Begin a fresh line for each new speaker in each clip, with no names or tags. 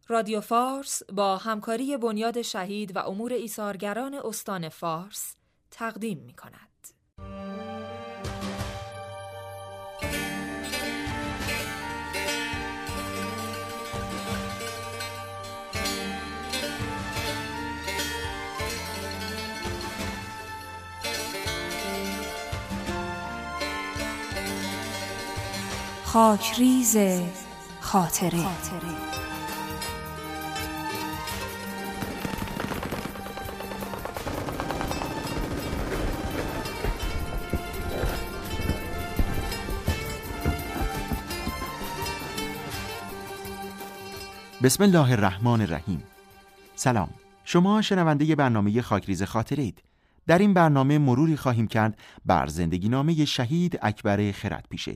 رادیو فارس با همکاری بنیاد شهید و امور ایثارگران استان فارس تقدیم می‌کند. خاکریز خاطره.
بسم الله الرحمن الرحیم. سلام، شما شنونده برنامه خاکریز خاطره اید. در این برنامه مروری خواهیم کرد بر زندگی نامه شهید اکبر خردپیشه.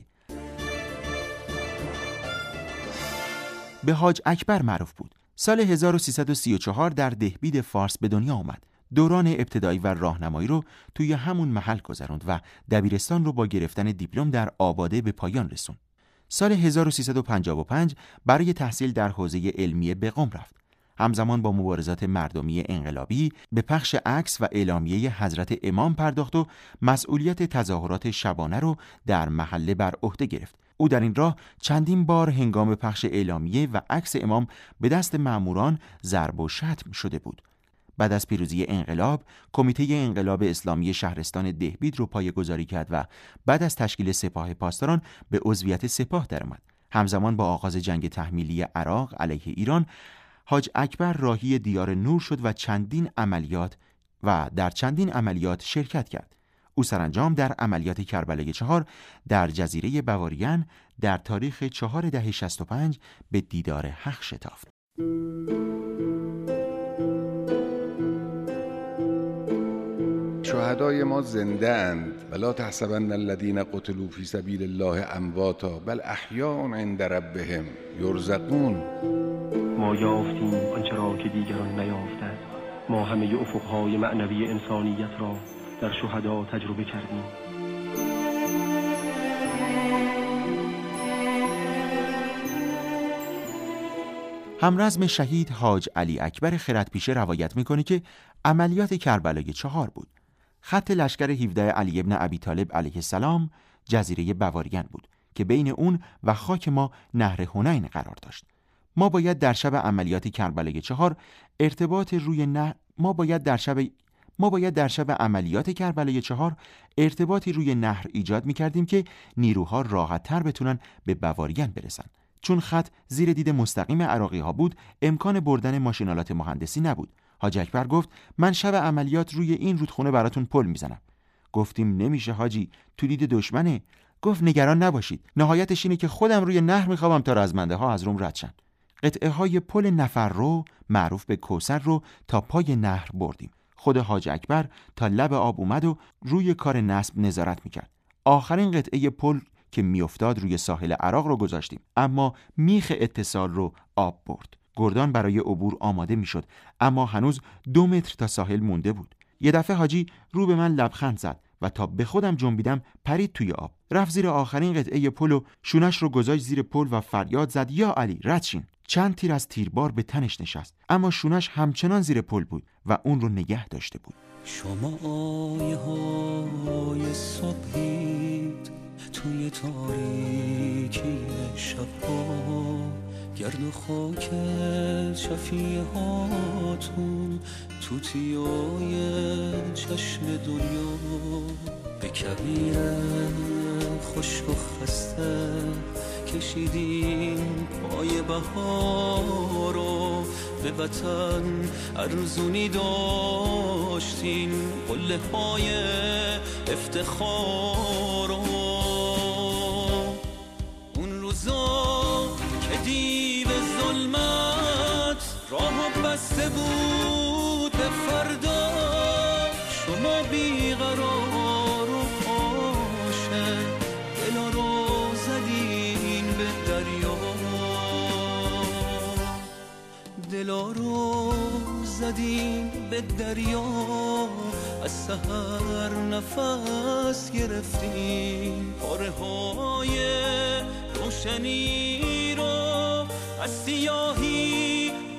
به حاج اکبر معروف بود. سال 1334 در دهبید فارس به دنیا آمد. دوران ابتدایی و راهنمایی رو توی همون محل گذروند و دبیرستان رو با گرفتن دیپلم در آباده به پایان رسوند. سال 1355 برای تحصیل در حوزه علمیه به قم رفت. همزمان با مبارزات مردمی انقلابی به پخش عکس و اعلامیه حضرت امام پرداخت و مسئولیت تظاهرات شبانه رو در محله بر عهده گرفت. او در این راه چندین بار هنگام پخش اعلامیه و عکس امام به دست ماموران ضرب و شتم شده بود. بعد از پیروزی انقلاب، کمیته انقلاب اسلامی شهرستان دهبید رو پایه‌گذاری کرد و بعد از تشکیل سپاه پاسداران به عضویت سپاه درآمد. همزمان با آغاز جنگ تحمیلی عراق علیه ایران، حاج اکبر راهی دیار نور شد و در چندین عملیات شرکت کرد. او سرانجام در عملیات کربلای 4 در جزیره بواریان در تاریخ 4/10/65 به دیدار حق شتافت.
شهدای ما زنده اند ولا تحسبن الذين قتلوا في سبيل الله امواتا بل احیاء عند ربهم یرزقون.
ما یافتیم آنچه را که دیگران نیافتند. ما همه افقهای معنوی انسانیت را در شهدا تجربه کردیم.
همرزم شهید حاج علی اکبر خردپیشه روایت میکنه که عملیات کربلای 4 بود. خط لشکر 17 علی ابن ابی طالب علیه السلام جزیره بواریان بود که بین اون و خاک ما نهر حنین قرار داشت. ما باید در شب عملیات کربلای 4 ارتباطی روی نهر ایجاد می‌کردیم که نیروها راحت‌تر بتونن به بواریان برسن. چون خط زیر دید مستقیم عراقی‌ها بود، امکان بردن ماشینالات مهندسی نبود. حاج اکبر گفت من شب عملیات روی این رودخونه براتون پل میزنم. گفتیم نمیشه حاجی، تو دید دشمنه. گفت نگران نباشید، نهایتش اینه که خودم روی نهر میخوابم تا رزمنده ها از روم رد شن. قطعه های پل نفر رو معروف به کوثر رو تا پای نهر بردیم. خود حاج اکبر تا لب آب اومد و روی کار نصب نظارت میکرد. آخرین قطعه پل که میافتاد روی ساحل عراق رو گذاشتیم، اما میخ اتصال رو آب برد. گردان برای عبور آماده میشد، اما هنوز 2 متر تا ساحل مونده بود. یه دفعه حاجی رو به من لبخند زد و تا به خودم جنبیدم پرید توی آب، رفت زیر آخرین قطعه پل و شونش رو گذاشت زیر پل و فریاد زد یا علی رد شین. چند تیر از تیربار به تنش نشست، اما شونش همچنان زیر پل بود و اون رو نگه داشته بود.
شما آیه های صبحید توی تاریکی شب‌ها، گرد و خاک شفیه هاتون توتیای چشم دنیا، به کبیر خشک و خسته کشیدین پای بهارو، به وطن ارزونی داشتین قله های افتخارو. اون روزا که دیو ظلمت راه بسته بود به فردا، شما بیقرار و عاشق دلا رو زدین به دریا، دلا رو زدین به دریا. از سحر نفس گرفتین پاره های روشنی رو، از سیاهی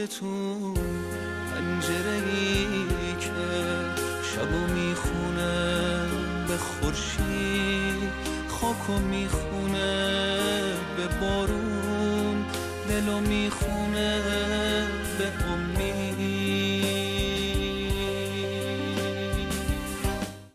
دلتون، پنجره‌ای که شبو میخونه به خورشید، خاکو میخونه به بارون، دلو میخونه